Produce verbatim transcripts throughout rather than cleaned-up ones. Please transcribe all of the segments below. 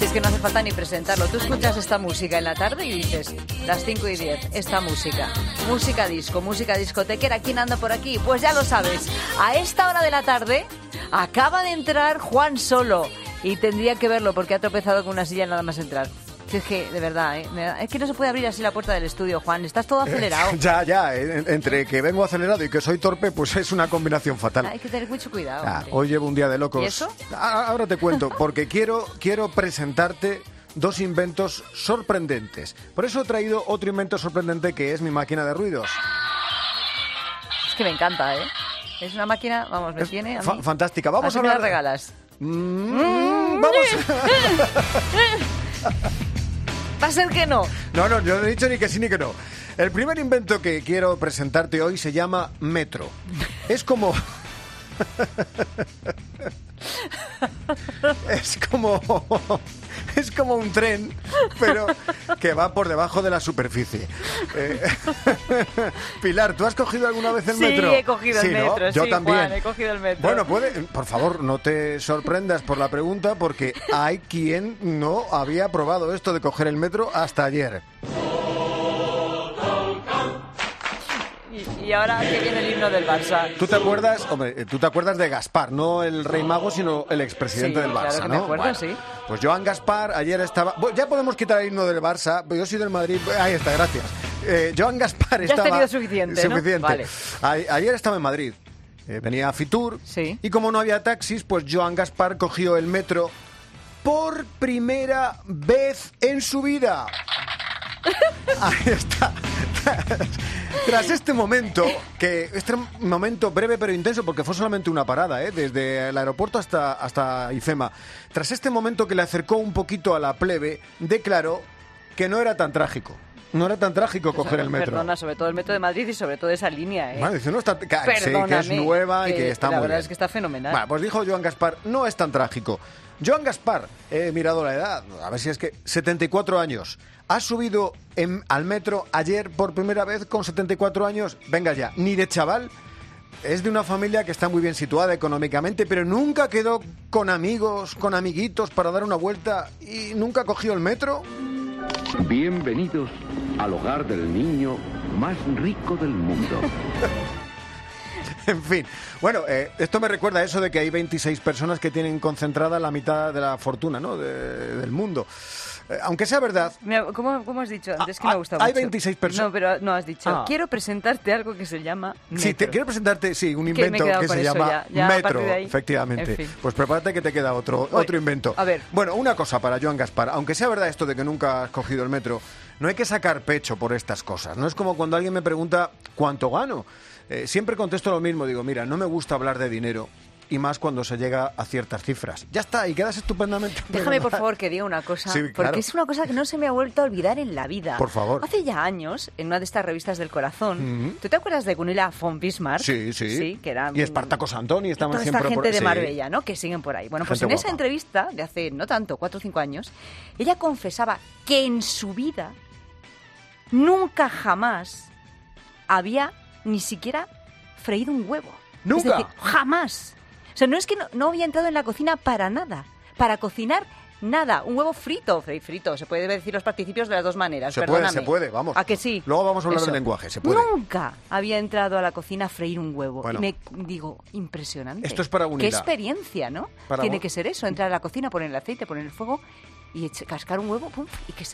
es que no hace falta ni presentarlo. Tú escuchas esta música en la tarde y dices, las cinco y diez, esta música. Música disco, música discotequera. ¿Quién anda por aquí? Pues ya lo sabes. A esta hora de la tarde acaba de entrar Juan Solo. Y tendría que verlo porque ha tropezado con una silla nada más entrar. Es que, de verdad, ¿eh? Es que no se puede abrir así la puerta del estudio, Juan. Estás todo acelerado. Eh, ya, ya. Eh, entre que vengo acelerado y que soy torpe, pues es una combinación fatal. Hay que tener mucho cuidado. Ah, hoy llevo un día de locos. ¿Y eso? Ah, ahora te cuento, porque quiero, quiero presentarte dos inventos sorprendentes. Por eso he traído otro invento sorprendente que es mi máquina de ruidos. Es que me encanta, ¿eh? Es una máquina, vamos, me es tiene a mí. Fa- fantástica. Vamos ¿A a qué me hablar. la regalas? Mm, mm, vamos. Va a ser que no. No, no, yo no he dicho ni que sí ni que no. El primer invento que quiero presentarte hoy se llama Metro. Es como... es como... es como un tren, pero que va por debajo de la superficie. Eh, Pilar, ¿tú has cogido alguna vez el sí, metro? Sí, he cogido sí, el ¿no? metro. Yo sí, también. Juan, he cogido el metro. Bueno, puede, por favor, no te sorprendas por la pregunta, porque hay quien no había probado esto de coger el metro hasta ayer. Y, y ahora que viene el himno del Barça. ¿Tú te acuerdas? Hombre, tú te acuerdas de Gaspar, no el rey mago, sino el expresidente sí, del Barça, claro que ¿no? me acuerdo, bueno, sí. Pues Joan Gaspar ayer estaba... Bueno, ya podemos quitar el himno del Barça, yo soy del Madrid... Ahí está, gracias. Eh, Joan Gaspar ya estaba... Ya has tenido suficiente, Suficiente. ¿no? Vale. A- ayer estaba en Madrid, eh, venía a Fitur, sí. Y como no había taxis, pues Joan Gaspar cogió el metro por primera vez en su vida. Ahí está. Tras este momento, que este momento breve pero intenso, porque fue solamente una parada, ¿eh? Desde el aeropuerto hasta, hasta IFEMA, tras este momento que le acercó un poquito a la plebe, declaró que no era tan trágico. No era tan trágico pues, coger el metro. Perdona, sobre todo el metro de Madrid y sobre todo esa línea, ¿eh? Bueno, dice, no está, que, sí, que es nueva y que, que está la muy verdad bien. es que está fenomenal. Bueno, pues dijo Joan Gaspar, no es tan trágico. Joan Gaspar, he mirado la edad, a ver si es que... setenta y cuatro años. Ha subido en, al metro ayer por primera vez con setenta y cuatro años. Venga ya, ni de chaval. Es de una familia que está muy bien situada económicamente, pero nunca quedó con amigos, con amiguitos para dar una vuelta y nunca cogió el metro. Bienvenidos al hogar del niño más rico del mundo. En fin, bueno, eh, esto me recuerda a eso de que hay veintiséis personas que tienen concentrada la mitad de la fortuna, ¿no? de, del mundo. Eh, aunque sea verdad... Mira, ¿cómo, ¿Cómo has dicho antes? Ah, que me ha gustado hay mucho. veintiséis personas... No, pero no has dicho. Ah. Quiero presentarte algo que se llama metro. Sí, te quiero presentarte, sí, un invento que, que se llama ya, ya metro, ahí, efectivamente. En fin. Pues prepárate que te queda otro, Voy. otro invento. A ver. Bueno, una cosa para Joan Gaspar, aunque sea verdad esto de que nunca has cogido el metro, no hay que sacar pecho por estas cosas. No es como cuando alguien me pregunta ¿cuánto gano? Eh, siempre contesto lo mismo, digo, mira, no me gusta hablar de dinero. Y más cuando se llega a ciertas cifras. Ya está, y quedas estupendamente... Déjame, por favor, que diga una cosa. Sí, porque claro. es una cosa que no se me ha vuelto a olvidar en la vida. Por favor. Hace ya años, en una de estas revistas del corazón, Uh-huh. ¿tú te acuerdas de Gunilla von Bismarck? Sí, sí. Sí, que era... Y Espartaco Santoni estaban toda siempre esta gente por... de sí. Marbella, ¿no? Que siguen por ahí. Bueno, pues Gente en esa guapa. entrevista, de hace no tanto, cuatro o cinco años, ella confesaba que en su vida nunca jamás había ni siquiera freído un huevo. ¿Nunca? Es decir, jamás. O sea, no es que no, no había entrado en la cocina para nada. Para cocinar, nada. Un huevo frito, fre- frito. Se puede decir los participios de las dos maneras, Se puede, perdóname. se puede, vamos. ¿A que sí? Luego vamos a hablar Eso. del lenguaje, se puede. Nunca había entrado a la cocina a freír un huevo. Bueno. Y me digo, impresionante. Esto es para Qué Gunilla. experiencia, ¿no? Para Tiene Gu- que ser eso, entrar a la cocina, poner el aceite, poner el fuego y eche- cascar un huevo, pum, y que se...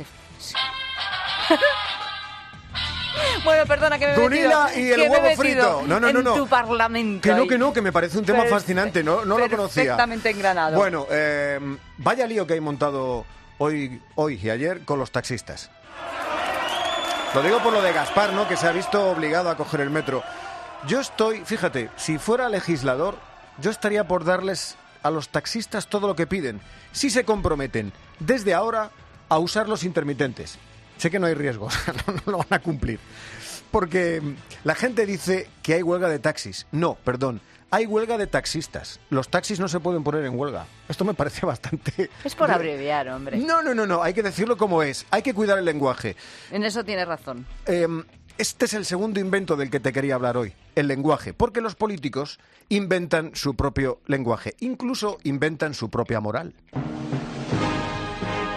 Bueno, perdona que me he Gunilla metido, y el que me he huevo metido frito. No, no, no, en no. tu parlamento. Que no, ahí. que no, que me parece un tema Perfe- fascinante, no, no lo conocía. Perfectamente engranado. Bueno, eh, vaya lío que hay montado hoy, hoy y ayer con los taxistas. Lo digo por lo de Gaspar, ¿no? Que se ha visto obligado a coger el metro. Yo estoy, fíjate, si fuera legislador, yo estaría por darles a los taxistas todo lo que piden, si se comprometen desde ahora a usar los intermitentes. Sé que no hay riesgos, no, no lo van a cumplir. Porque la gente dice que hay huelga de taxis. No, perdón, hay huelga de taxistas. Los taxis no se pueden poner en huelga. Esto me parece bastante... Es por abreviar, hombre. No, no, no, no, hay que decirlo como es. Hay que cuidar el lenguaje. En eso tienes razón. Eh, este es el segundo invento del que te quería hablar hoy, el lenguaje. Porque los políticos inventan su propio lenguaje. Incluso inventan su propia moral.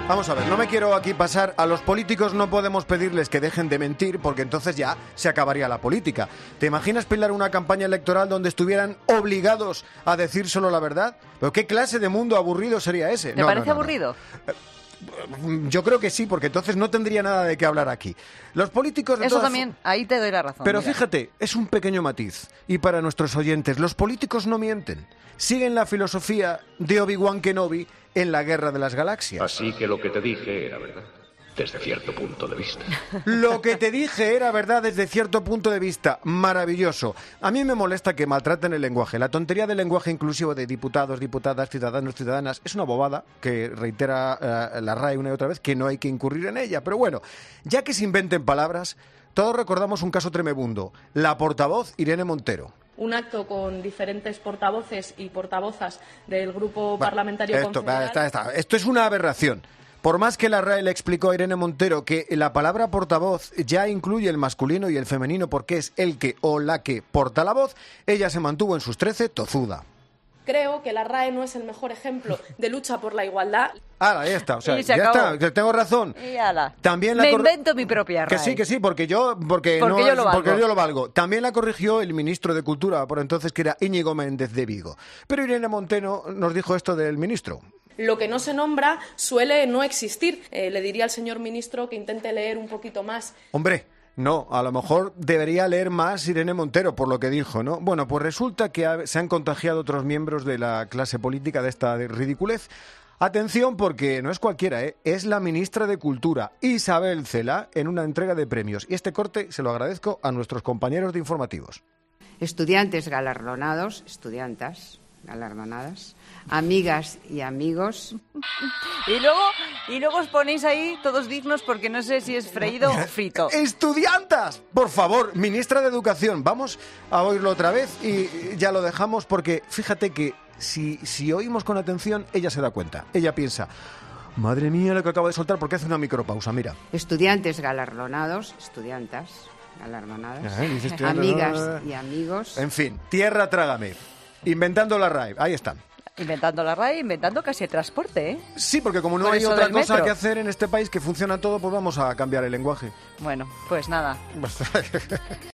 Vamos a ver, no me quiero aquí pasar. A los políticos no podemos pedirles que dejen de mentir porque entonces ya se acabaría la política. ¿Te imaginas pilar una campaña electoral donde estuvieran obligados a decir solo la verdad? ¿Pero qué clase de mundo aburrido sería ese? ¿Te No, parece no, no, no. aburrido? Yo creo que sí, porque entonces no tendría nada de qué hablar aquí. Los políticos... de Eso todas también, ahí te doy la razón. Pero mira. fíjate, es un pequeño matiz. Y para nuestros oyentes, los políticos no mienten. Siguen la filosofía de Obi-Wan Kenobi en la Guerra de las Galaxias. Así que lo que te dije era verdad, desde cierto punto de vista. Lo que te dije era verdad desde cierto punto de vista. Maravilloso. A mí me molesta que maltraten el lenguaje. La tontería del lenguaje inclusivo de diputados, diputadas, ciudadanos, ciudadanas es una bobada que reitera uh, la R A E una y otra vez que no hay que incurrir en ella. Pero bueno, ya que se inventen palabras, todos recordamos un caso tremebundo. La portavoz Irene Montero. Un acto con diferentes portavoces y portavozas del grupo Bueno, parlamentario esto, confederal. está, está. Esto es una aberración. Por más que la R A E le explicó a Irene Montero que la palabra portavoz ya incluye el masculino y el femenino porque es el que o la que porta la voz, ella se mantuvo en sus trece tozuda. Creo que la R A E no es el mejor ejemplo de lucha por la igualdad. Ah, ahí está, o sea, Y se ya acabó. está, que tengo razón. Y ala. También la Me cor- invento mi propia Que R A E. sí, que sí, porque yo porque, Porque no yo es- lo valgo. porque yo lo valgo. También la corrigió el ministro de Cultura por entonces, que era Íñigo Méndez de Vigo. Pero Irene Montero nos dijo esto del ministro. Lo que no se nombra suele no existir. Eh, le diría al señor ministro que intente leer un poquito más. Hombre, no, a lo mejor debería leer más Irene Montero por lo que dijo, ¿no? Bueno, pues resulta que ha- se han contagiado otros miembros de la clase política de esta ridiculez. Atención, porque no es cualquiera, ¿eh? Es la ministra de Cultura, Isabel Cela, en una entrega de premios. Y este corte se lo agradezco a nuestros compañeros de informativos. Estudiantes galardonados, estudiantas galardonadas, amigas y amigos. Y luego, y luego os ponéis ahí todos dignos porque no sé si es freído o frito. ¡Estudiantas! Por favor, ministra de Educación, vamos a oírlo otra vez y ya lo dejamos porque fíjate que si, si oímos con atención, ella se da cuenta. Ella piensa, madre mía lo que acabo de soltar, porque hace una micropausa, mira. Estudiantes galardonados, estudiantas galardonadas, Eh, dice estudiante, amigas no, y amigos. En fin, tierra trágame. Inventando la R A E, ahí están. Inventando la R A E, inventando casi el transporte, ¿eh? Sí, porque como no Por hay eso otra del cosa metro. que hacer en este país que funciona todo, pues vamos a cambiar el lenguaje. Bueno, pues nada.